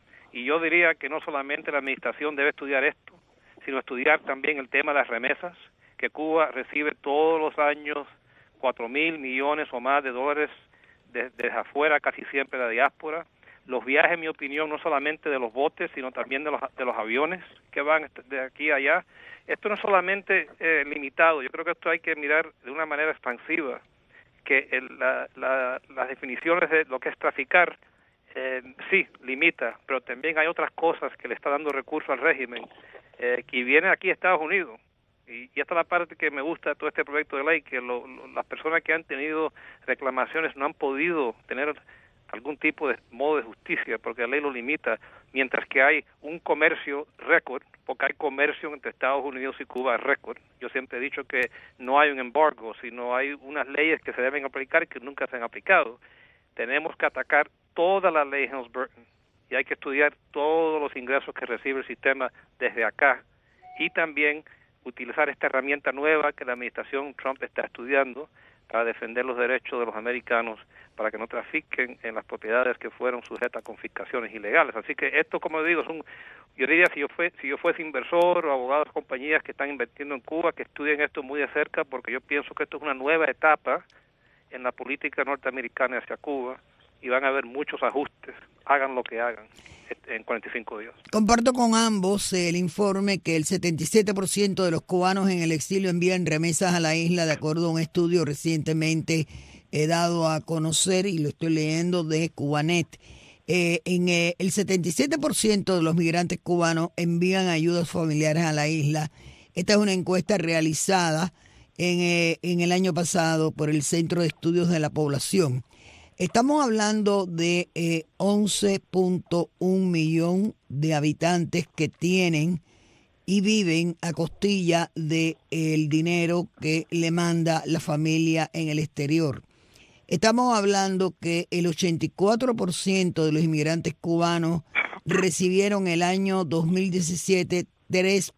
y yo diría que no solamente la administración debe estudiar esto, sino estudiar también el tema de las remesas, que Cuba recibe todos los años cuatro mil millones o más de dólares desde, desde afuera, casi siempre de la diáspora. Los viajes, en mi opinión, no solamente de los botes, sino también de los de los aviones que van de aquí a allá. Esto no es solamente eh, limitado, yo creo que esto hay que mirar de una manera expansiva, que el, la, la, las definiciones de lo que es traficar, eh, sí, limita, pero también hay otras cosas que le está dando recursos al régimen, eh, que vienen aquí a Estados Unidos. Y, y esta es la parte que me gusta de todo este proyecto de ley, que lo, lo, las personas que han tenido reclamaciones no han podido tener algún tipo de modo de justicia, porque la ley lo limita, mientras que hay un comercio récord, porque hay comercio entre Estados Unidos y Cuba récord. Yo siempre he dicho que no hay un embargo, sino hay unas leyes que se deben aplicar que nunca se han aplicado. Tenemos que atacar toda la ley Helms-Burton y hay que estudiar todos los ingresos que recibe el sistema desde acá y también utilizar esta herramienta nueva que la administración Trump está estudiando para defender los derechos de los americanos, para que no trafiquen en las propiedades que fueron sujetas a confiscaciones ilegales. Así que esto, como digo, es un, yo diría, si yo fue, si yo fuese inversor o abogado de compañías que están invirtiendo en Cuba, que estudien esto muy de cerca, porque yo pienso que esto es una nueva etapa en la política norteamericana hacia Cuba y van a haber muchos ajustes, hagan lo que hagan en cuarenta y cinco días. Comparto con ambos el informe que el setenta y siete por ciento de los cubanos en el exilio envían remesas a la isla, de acuerdo a un estudio recientemente he dado a conocer y lo estoy leyendo de Cubanet. Eh, en eh, el setenta y siete por ciento de los migrantes cubanos envían ayudas familiares a la isla. Esta es una encuesta realizada en, eh, en el año pasado por el Centro de Estudios de la Población. Estamos hablando de eh, once punto uno millón de habitantes que tienen y viven a costilla del dinero que le manda la familia en el exterior. Estamos hablando que el ochenta y cuatro por ciento de los inmigrantes cubanos recibieron el año dos mil diecisiete tres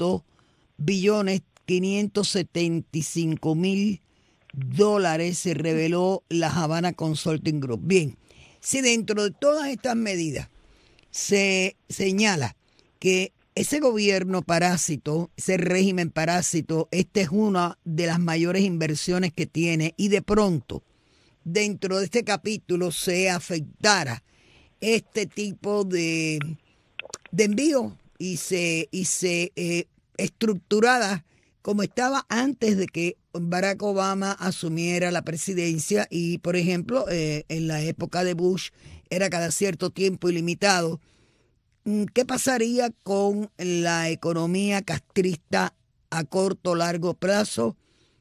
billones quinientos setenta y cinco mil dólares, se reveló la Havana Consulting Group. Bien, si dentro de todas estas medidas se señala que ese gobierno parásito, ese régimen parásito, esta es una de las mayores inversiones que tiene, y de pronto dentro de este capítulo se afectara este tipo de, de envío y se, y se eh, estructurara como estaba antes de que Barack Obama asumiera la presidencia, y por ejemplo eh, en la época de Bush era cada cierto tiempo ilimitado. ¿Qué pasaría con la economía castrista a corto o largo plazo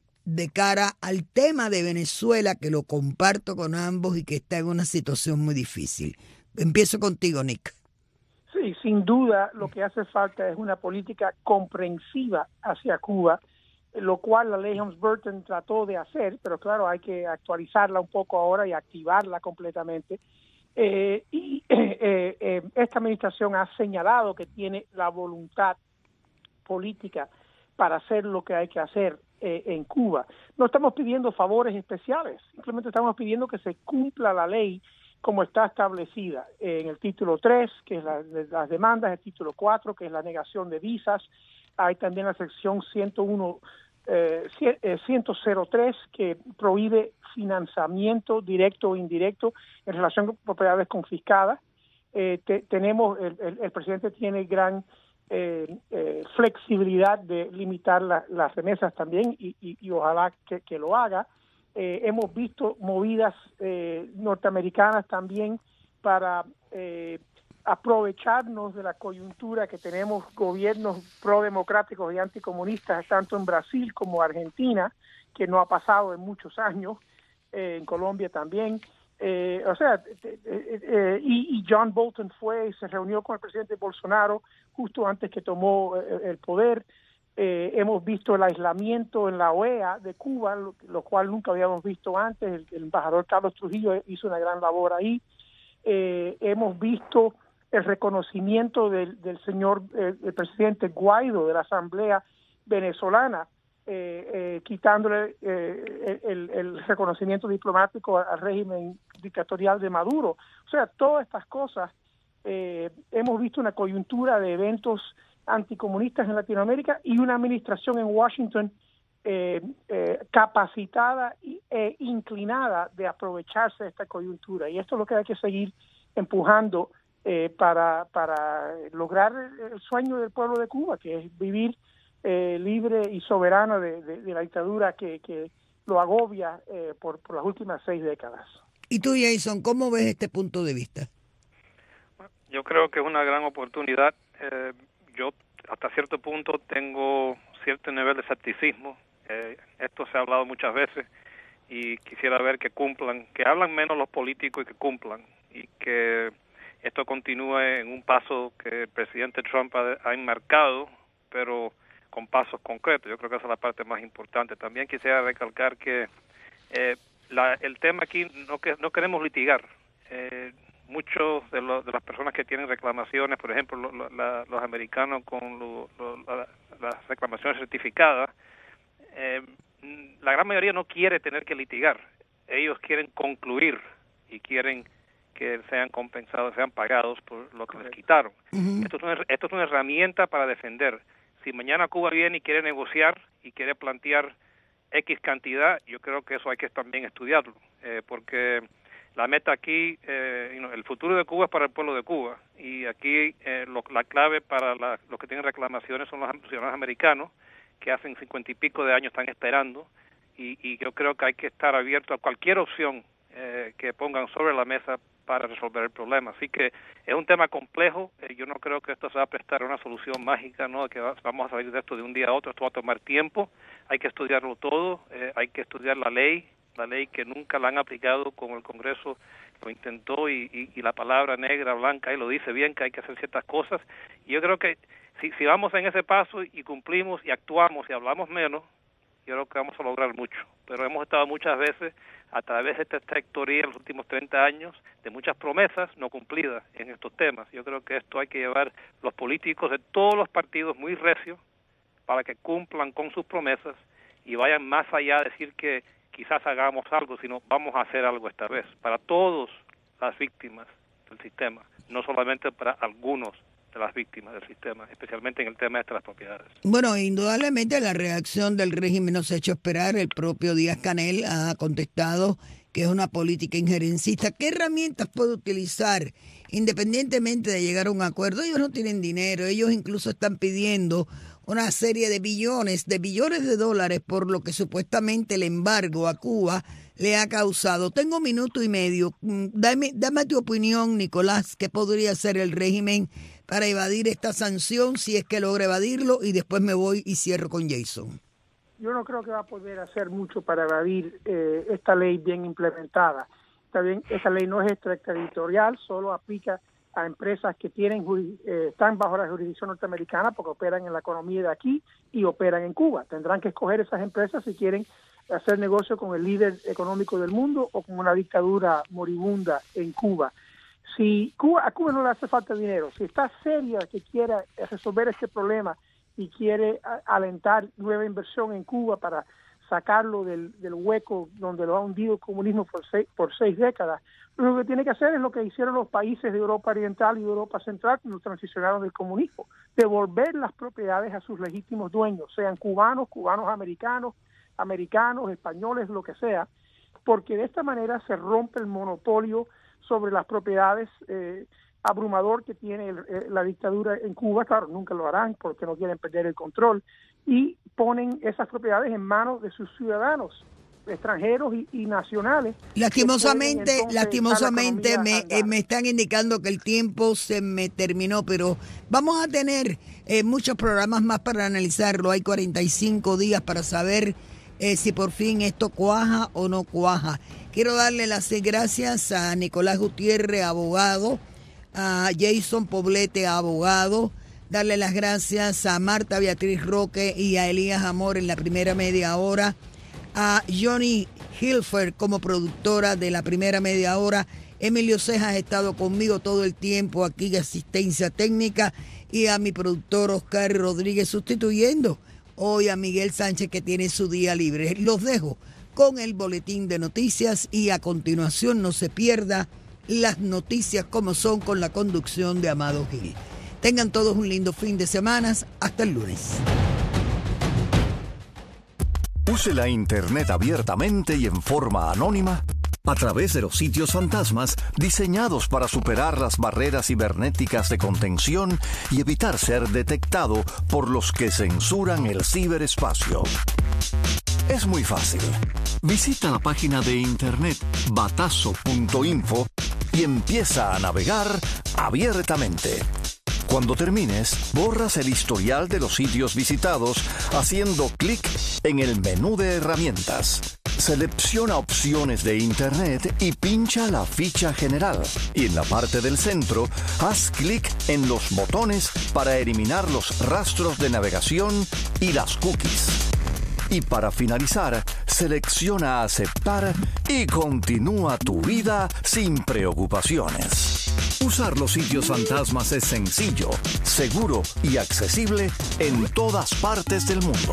de cara al tema de Venezuela, que lo comparto con ambos y que está en una situación muy difícil? Empiezo contigo, Nick. Sí, sin duda lo que hace falta es una política comprensiva hacia Cuba, lo cual la ley Helms-Burton trató de hacer, pero claro, hay que actualizarla un poco ahora y activarla completamente. Eh, y eh, eh, esta administración ha señalado que tiene la voluntad política para hacer lo que hay que hacer eh, en Cuba. No estamos pidiendo favores especiales, simplemente estamos pidiendo que se cumpla la ley como está establecida en el título tres, que es la, de las demandas, el título cuatro, que es la negación de visas. Hay también la sección ciento uno, eh, ciento tres, que prohíbe financiamiento directo o indirecto en relación con propiedades confiscadas. Eh, te, tenemos, el, el, el presidente tiene gran eh, eh, flexibilidad de limitar la, las remesas también, y, y, y ojalá que, que lo haga. Eh, hemos visto movidas eh, norteamericanas también para eh, aprovecharnos de la coyuntura que tenemos gobiernos prodemocráticos y anticomunistas, tanto en Brasil como Argentina, que no ha pasado en muchos años, eh, en Colombia también. Eh, o sea, eh, eh, y, y John Bolton fue y se reunió con el presidente Bolsonaro justo antes que tomó eh, el poder. Eh, hemos visto el aislamiento en la O E A de Cuba, lo, lo cual nunca habíamos visto antes. El, el embajador Carlos Trujillo hizo una gran labor ahí. Eh, hemos visto el reconocimiento del, del señor eh, el presidente Guaidó de la Asamblea Venezolana, eh, eh, quitándole eh, el, el reconocimiento diplomático al régimen dictatorial de Maduro. O sea, todas estas cosas, eh, hemos visto una coyuntura de eventos anticomunistas en Latinoamérica y una administración en Washington eh, eh, capacitada e eh, inclinada de aprovecharse de esta coyuntura. Y esto es lo que hay que seguir empujando eh, para, para lograr el sueño del pueblo de Cuba, que es vivir eh, libre y soberano de, de, de la dictadura que, que lo agobia eh, por, por las últimas seis décadas. Y tú, Jason, ¿cómo ves este punto de vista? Yo creo que es una gran oportunidad. Eh, yo hasta cierto punto tengo cierto nivel de escepticismo. Eh, esto se ha hablado muchas veces y quisiera ver que cumplan, que hablan menos los políticos y que cumplan, y que esto continúe en un paso que el presidente Trump ha, ha enmarcado, pero con pasos concretos. Yo creo que esa es la parte más importante. También quisiera recalcar que eh, la, el tema aquí no que no queremos litigar. Eh, muchos de, lo, de las personas que tienen reclamaciones, por ejemplo, lo, lo, la, los americanos con lo, lo, la, las reclamaciones certificadas, eh, la gran mayoría no quiere tener que litigar. Ellos quieren concluir y quieren que sean compensados, sean pagados por lo que les quitaron. Uh-huh. Esto es una, esto es una herramienta para defender. Si mañana Cuba viene y quiere negociar y quiere plantear X cantidad, yo creo que eso hay que también estudiarlo, eh, porque la meta aquí, eh, you know, el futuro de Cuba es para el pueblo de Cuba, y aquí eh, lo, la clave para la, los que tienen reclamaciones son los ciudadanos americanos, que hacen cincuenta y pico de años están esperando, y, y yo creo que hay que estar abierto a cualquier opción eh, que pongan sobre la mesa para resolver el problema. Así que es un tema complejo. Eh, yo no creo que esto se va a prestar a una solución mágica, ¿no? Que va, vamos a salir de esto de un día a otro. Esto va a tomar tiempo. Hay que estudiarlo todo. Eh, hay que estudiar la ley, la ley que nunca la han aplicado como el Congreso lo intentó y, y, y la palabra negra, blanca, ahí lo dice bien, que hay que hacer ciertas cosas. Y yo creo que si, si vamos en ese paso y cumplimos y actuamos y hablamos menos, yo creo que vamos a lograr mucho. Pero hemos estado muchas veces a través de esta trayectoria en los últimos treinta años de muchas promesas no cumplidas en estos temas. Yo creo que esto hay que llevar los políticos de todos los partidos muy recios para que cumplan con sus promesas y vayan más allá de decir que quizás hagamos algo, sino vamos a hacer algo esta vez, para todas las víctimas del sistema, no solamente para algunos de las víctimas del sistema, especialmente en el tema de las propiedades. Bueno, indudablemente la reacción del régimen no se ha hecho esperar. El propio Díaz-Canel ha contestado que es una política injerencista. ¿Qué herramientas puede utilizar independientemente de llegar a un acuerdo? Ellos no tienen dinero, ellos incluso están pidiendo una serie de billones, de billones de dólares por lo que supuestamente el embargo a Cuba le ha causado. Tengo un minuto y medio. Dame, dame tu opinión, Nicolás, ¿qué podría hacer el régimen para evadir esta sanción, si es que logra evadirlo? Y después me voy y cierro con Jason. Yo no creo que va a poder hacer mucho para evadir eh, esta ley bien implementada. Está bien, esa ley no es extraterritorial, solo aplica a empresas que tienen eh, están bajo la jurisdicción norteamericana porque operan en la economía de aquí y operan en Cuba. Tendrán que escoger esas empresas si quieren hacer negocio con el líder económico del mundo o con una dictadura moribunda en Cuba. Si Cuba, a Cuba no le hace falta dinero, si está seria que quiera resolver este problema y quiere alentar nueva inversión en Cuba para sacarlo del, del hueco donde lo ha hundido el comunismo por seis, por seis décadas, lo que tiene que hacer es lo que hicieron los países de Europa Oriental y Europa Central cuando transicionaron del comunismo, devolver las propiedades a sus legítimos dueños, sean cubanos, cubanos americanos, americanos, españoles, lo que sea, porque de esta manera se rompe el monopolio sobre las propiedades eh, abrumador que tiene el, eh, la dictadura en Cuba. Claro, nunca lo harán porque no quieren perder el control, y ponen esas propiedades en manos de sus ciudadanos extranjeros y, y nacionales. Lastimosamente, lastimosamente me, eh, me están indicando que el tiempo se me terminó, pero vamos a tener eh, muchos programas más para analizarlo. Hay cuarenta y cinco días para saber eh, si por fin esto cuaja o no cuaja. Quiero darle las gracias a Nicolás Gutiérrez, abogado, a Jason Poblete, abogado, darle las gracias a Marta Beatriz Roque y a Elías Amor en la primera media hora, a Johnny Hilfer como productora de la primera media hora. Emilio Cejas ha estado conmigo todo el tiempo aquí de asistencia técnica, y a mi productor Oscar Rodríguez sustituyendo hoy a Miguel Sánchez, que tiene su día libre. Los dejo con el boletín de noticias y a continuación no se pierda las noticias como son con la conducción de Amado Gil. Tengan todos un lindo fin de semana. Hasta el lunes. Use la Internet abiertamente y en forma anónima a través de los sitios fantasmas diseñados para superar las barreras cibernéticas de contención y evitar ser detectado por los que censuran el ciberespacio. Es muy fácil. Visita la página de internet batazo punto info y empieza a navegar abiertamente. Cuando termines, borras el historial de los sitios visitados haciendo clic en el menú de herramientas. Selecciona opciones de Internet y pincha la ficha general. Y en la parte del centro, haz clic en los botones para eliminar los rastros de navegación y las cookies. Y para finalizar, selecciona aceptar y continúa tu vida sin preocupaciones. Usar los sitios fantasmas es sencillo, seguro y accesible en todas partes del mundo.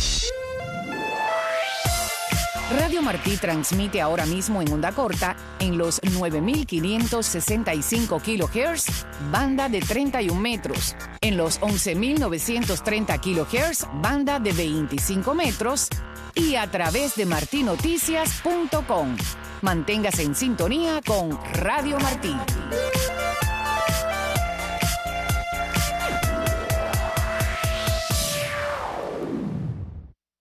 Radio Martí transmite ahora mismo en onda corta en los nueve mil quinientos sesenta y cinco kilohertz, banda de treinta y un metros, en los once mil novecientos treinta kilohertz, banda de veinticinco metros, y a través de marti noticias punto com. Manténgase en sintonía con Radio Martí.